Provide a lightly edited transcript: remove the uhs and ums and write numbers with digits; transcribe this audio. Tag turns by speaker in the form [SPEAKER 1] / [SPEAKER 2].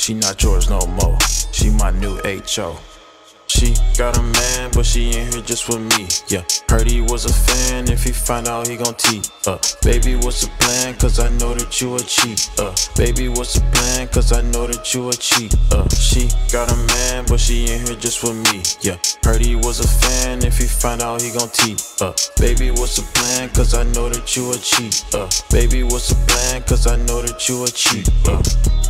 [SPEAKER 1] She not yours no more. She my new HO. She got a man, but she ain't here just with me, yeah. Heard he was a fan, if he find out he gon' teach. Baby, what's the plan, cause I know that you a cheat. Baby, what's the plan, cause I know that you a cheat. She got a man, but she ain't here just with me, yeah. Heard he was a fan, if he find out he gon' teach. Baby, what's the plan, cause I know that you a cheat. Baby, what's the plan, cause I know that you a cheat.